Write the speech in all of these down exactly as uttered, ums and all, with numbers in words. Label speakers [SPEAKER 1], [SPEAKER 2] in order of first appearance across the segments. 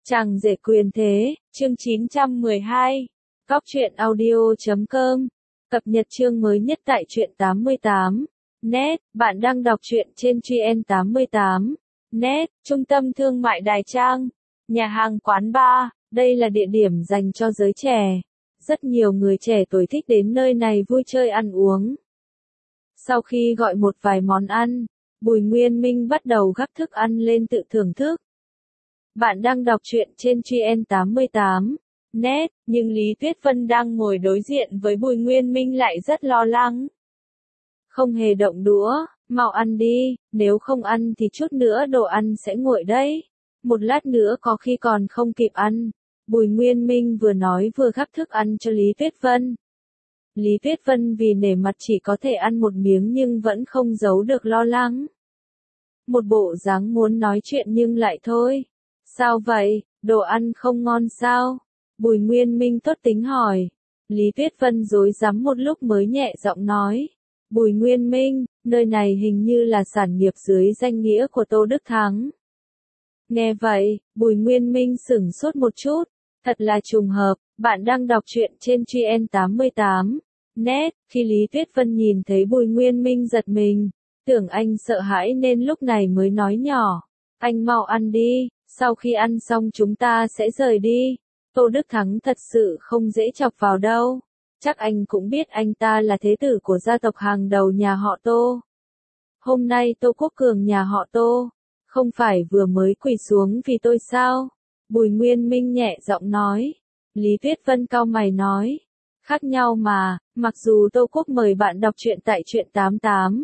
[SPEAKER 1] Chàng rể quyền thế, chương chín trăm mười hai. Góc truyện audio chấm com. Cập nhật chương mới nhất tại truyện tám mươi tám. Net, bạn đang đọc truyện trên truyện tám mươi tám. Net, trung tâm thương mại Đài Trang, nhà hàng quán bar, đây là địa điểm dành cho giới trẻ. Rất nhiều người trẻ tuổi thích đến nơi này vui chơi ăn uống. Sau khi gọi một vài món ăn, Bùi Nguyên Minh bắt đầu gắp thức ăn lên tự thưởng thức. Bạn đang đọc truyện trên truyện tám mươi tám. Net, nhưng Lý Tuyết Vân đang ngồi đối diện với Bùi Nguyên Minh lại rất lo lắng. Không hề động đũa, mau ăn đi, nếu không ăn thì chút nữa đồ ăn sẽ nguội đấy. Một lát nữa có khi còn không kịp ăn. Bùi Nguyên Minh vừa nói vừa gắp thức ăn cho Lý Tuyết Vân. Lý Tuyết Vân vì nể mặt chỉ có thể ăn một miếng nhưng vẫn không giấu được lo lắng. Một bộ dáng muốn nói chuyện nhưng lại thôi. Sao vậy, đồ ăn không ngon sao? Bùi Nguyên Minh tốt tính hỏi. Lý Tuyết Vân rối rắm một lúc mới nhẹ giọng nói. Bùi Nguyên Minh, nơi này hình như là sản nghiệp dưới danh nghĩa của Tô Đức Thắng. Nghe vậy, Bùi Nguyên Minh sửng sốt một chút. Thật là trùng hợp, bạn đang đọc truyện trên truyện tám mươi tám. Net, khi Lý Tuyết Vân nhìn thấy Bùi Nguyên Minh giật mình, tưởng anh sợ hãi nên lúc này mới nói nhỏ. Anh mau ăn đi, sau khi ăn xong chúng ta sẽ rời đi. Tô Đức Thắng thật sự không dễ chọc vào đâu. Chắc anh cũng biết anh ta là thế tử của gia tộc hàng đầu nhà họ Tô. Hôm nay Tô Quốc Cường nhà họ Tô, không phải vừa mới quỳ xuống vì tôi sao? Bùi Nguyên Minh nhẹ giọng nói. Lý Tuyết Vân cau mày nói. Khác nhau mà, mặc dù Tô Quốc mời bạn đọc truyện tại truyện tám mươi tám.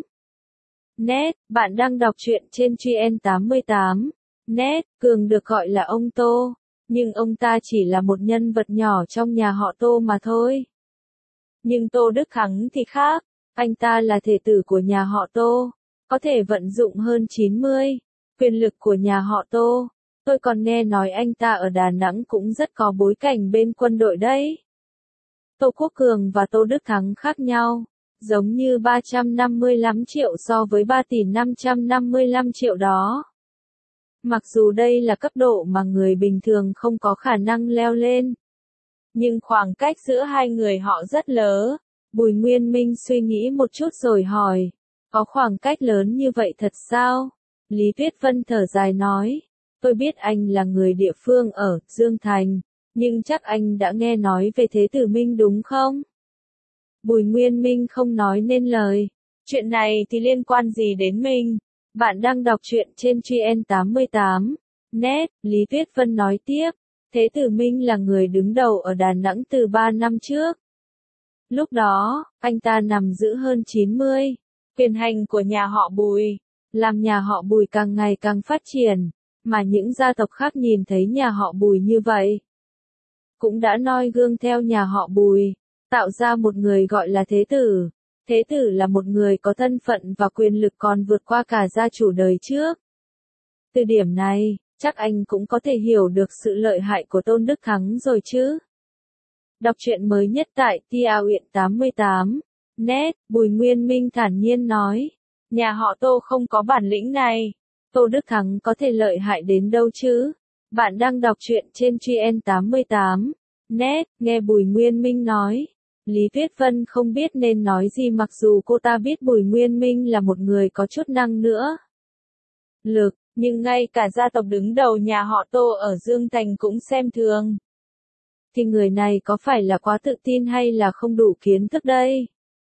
[SPEAKER 1] Net, bạn đang đọc truyện trên truyện tám mươi tám. Net, Cường được gọi là ông Tô, nhưng ông ta chỉ là một nhân vật nhỏ trong nhà họ Tô mà thôi. Nhưng Tô Đức Thắng thì khác, anh ta là thể tử của nhà họ Tô, có thể vận dụng hơn chín mươi quyền lực của nhà họ Tô. Tôi còn nghe nói anh ta ở Đà Nẵng cũng rất có bối cảnh bên quân đội đấy. Tô Quốc Cường và Tô Đức Thắng khác nhau, giống như ba trăm năm mươi lăm triệu so với ba tỷ năm trăm năm mươi lăm triệu đó. Mặc dù đây là cấp độ mà người bình thường không có khả năng leo lên, nhưng khoảng cách giữa hai người họ rất lớn. Bùi Nguyên Minh suy nghĩ một chút rồi hỏi, có khoảng cách lớn như vậy thật sao? Lý Tuyết Vân thở dài nói, tôi biết anh là người địa phương ở Dương Thành, nhưng chắc anh đã nghe nói về Thế tử Minh đúng không? Bùi Nguyên Minh không nói nên lời. Chuyện này thì liên quan gì đến mình? Bạn đang đọc truyện trên truyện tám mươi tám. Net, Lý Tuyết Vân nói tiếp. Thế tử Minh là người đứng đầu ở Đà Nẵng từ ba năm trước. Lúc đó, anh ta nắm giữ hơn chín mươi quyền hành của nhà họ Bùi, làm nhà họ Bùi càng ngày càng phát triển, mà những gia tộc khác nhìn thấy nhà họ Bùi như vậy, cũng đã noi gương theo nhà họ Bùi, tạo ra một người gọi là thế tử. Thế tử là một người có thân phận và quyền lực còn vượt qua cả gia chủ đời trước. Từ điểm này, chắc anh cũng có thể hiểu được sự lợi hại của Tôn Đức Thắng rồi chứ. Đọc truyện mới nhất tại truyện tám mươi tám. Net, Bùi Nguyên Minh thản nhiên nói. Nhà họ Tô không có bản lĩnh này. Tô Đức Thắng có thể lợi hại đến đâu chứ? Bạn đang đọc truyện trên truyện tám mươi tám. Net, nghe Bùi Nguyên Minh nói. Lý Tuyết Vân không biết nên nói gì mặc dù cô ta biết Bùi Nguyên Minh là một người có chút năng nữa lực, nhưng ngay cả gia tộc đứng đầu nhà họ Tô ở Dương Thành cũng xem thường. Thì người này có phải là quá tự tin hay là không đủ kiến thức đây?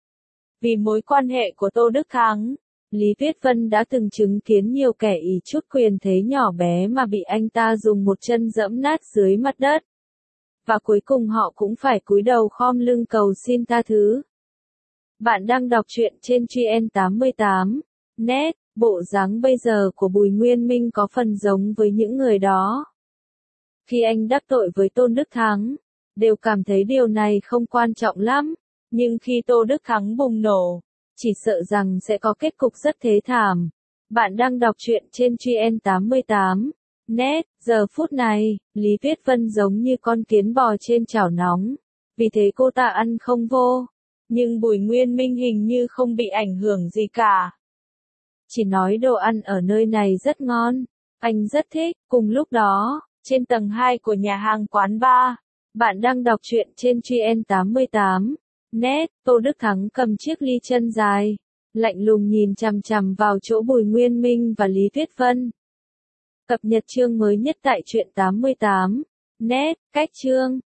[SPEAKER 1] Vì mối quan hệ của Tô Đức Thắng, Lý Tuyết Vân đã từng chứng kiến nhiều kẻ ỷ chút quyền thế nhỏ bé mà bị anh ta dùng một chân dẫm nát dưới mặt đất. Và cuối cùng họ cũng phải cúi đầu khom lưng cầu xin tha thứ. Bạn đang đọc truyện trên truyện tám mươi tám. Net, bộ dáng bây giờ của Bùi Nguyên Minh có phần giống với những người đó. Khi anh đắc tội với Tôn Đức Thắng, đều cảm thấy điều này không quan trọng lắm. Nhưng khi Tô Đức Thắng bùng nổ, chỉ sợ rằng sẽ có kết cục rất thế thảm. Bạn đang đọc truyện trên truyện tám mươi tám. Net, giờ phút này, Lý Tuyết Vân giống như con kiến bò trên chảo nóng. Vì thế cô ta ăn không vô. Nhưng Bùi Nguyên Minh hình như không bị ảnh hưởng gì cả. Chỉ nói đồ ăn ở nơi này rất ngon. Anh rất thích, cùng lúc đó, trên tầng hai của nhà hàng quán bar. Bạn đang đọc truyện trên Truyện tám mươi tám net. Tô Đức Thắng cầm chiếc ly chân dài, lạnh lùng nhìn chằm chằm vào chỗ Bùi Nguyên Minh và Lý Tuyết Vân. Cập nhật chương mới nhất tại Truyện tám mươi tám net. Cách chương